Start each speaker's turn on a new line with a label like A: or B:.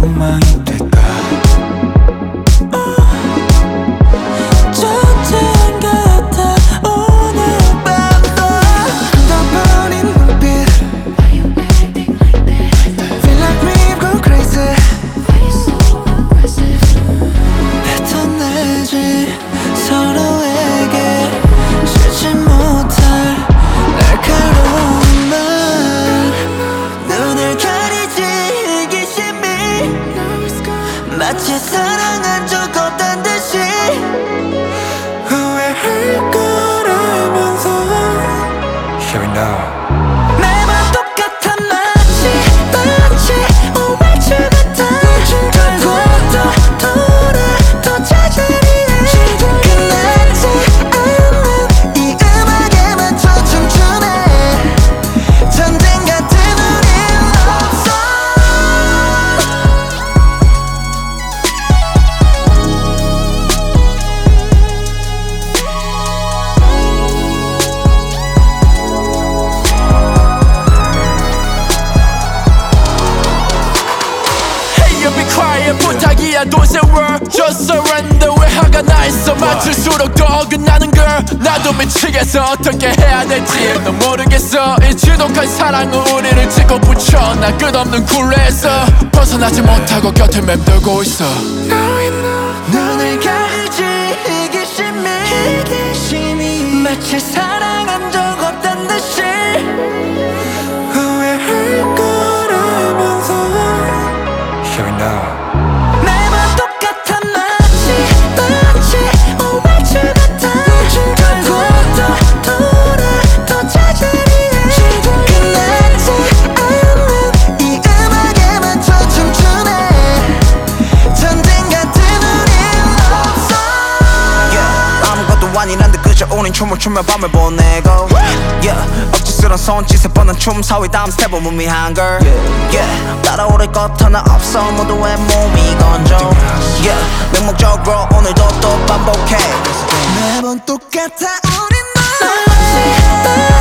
A: 엉망이 될까. 전쟁 같아 오늘 밤도. 던져버린 눈빛 Feel like we go crazy. 뱉어내지 서로에게 주지 못할 날카로운 말. 눈을 가리지 이기심이 마치 사랑한 적 없단 듯이 후회할 걸 알면서 Here we know. 매번 똑같아 마치 오월주 같아. 결국 또 돌아 또 제자리에. 끝나지 않는 이 음악에 맞춰 춤추네. 전쟁 같은 우린 love song.
B: Hey you be quiet 부탁이야 don't say word just surrender. 왜 화가 나 있어 맞출수록 더 어긋나는 걸. 나도 미치겠어 어떻게 해야 될지 넌 모르겠어. 이 지독한 사랑은 우리를 찍어 붙여. 나 끝없는 굴레에서 벗어나지 못하고 곁을 맴돌고 있어.
A: 눈을 가리지 이기심이 마치 사랑한 적 없단 듯이 후회할 걸 알면서 Here we know. 매번 똑같아 마치 오월주 같아. 결국 또 돌아 또 제자리에. 끝나지 않는 이 음악에 맞춰 춤추네. 전쟁 같은 우린 love song.
C: Yeah, 아무것도 아니란 듯 그저 우린 춤을 추며 밤을 보내고. Yeah, 억지스런 손짓에 뻗는 춤 사위 다음 스텝은 무미한 걸. Yeah, 따라오를 것 하나 없어 모두의 몸이 건져. Yeah, 맹목적으로 오늘도 또 반복해.
A: 매번 똑같아 우린 너